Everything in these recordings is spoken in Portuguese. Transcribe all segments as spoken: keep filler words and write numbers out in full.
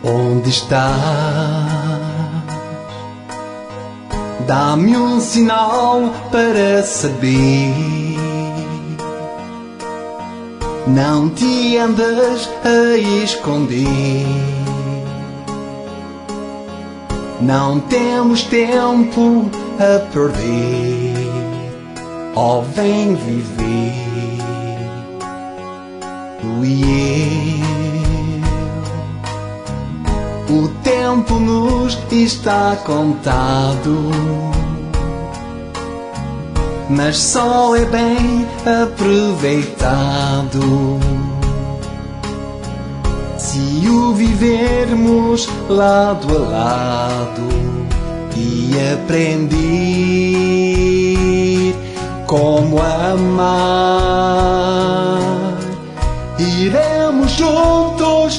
Onde estás? Dá-me um sinal para saber. Não te andas a esconder. Não temos tempo a perder. Oh, vem viver. Tu e eu. O tempo nos está contado, mas só é bem aproveitado se o vivermos lado a lado e aprender como amar. Iremos juntos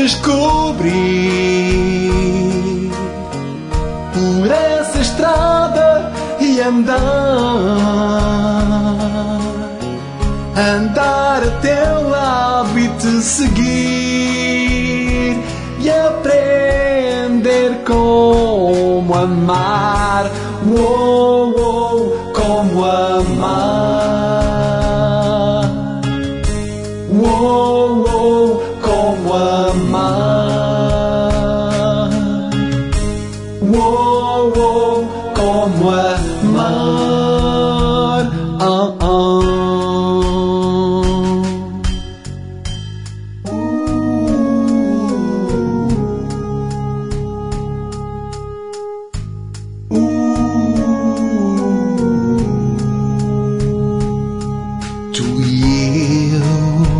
descobrir por essa estrada e andar, andar a teu lado e te seguir e aprender como amar. Oh, oh, como amar. Oh, oh, como amar. Oh, oh, como amar. Oh, oh. Uh, uh, tu e eu,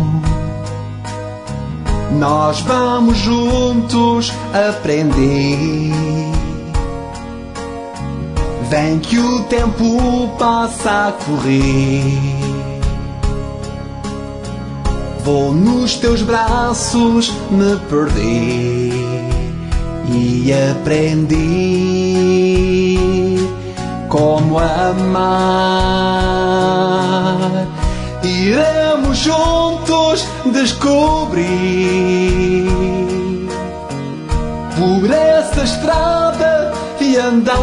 nós vamos juntos aprender. Vem que o tempo passa a correr. Vou nos teus braços me perder e aprender como amar. Iremos juntos descobrir por essa estrada e andar,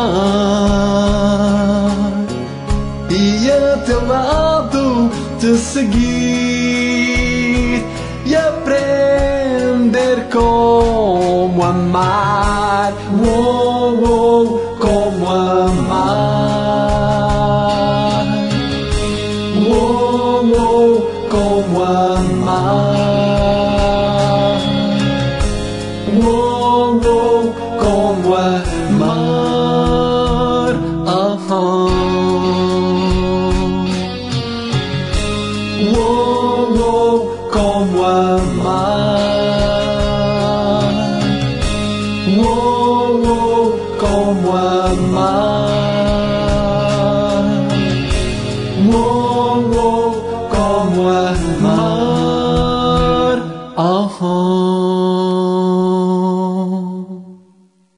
e a teu lado te seguir e aprender como amar. Oh, oh, como amar. Oh, oh, como amar. Oh, oh, como amar. Oh, oh. Oh, oh, como amar. Oh, oh, como amar. Oh, oh, como amar.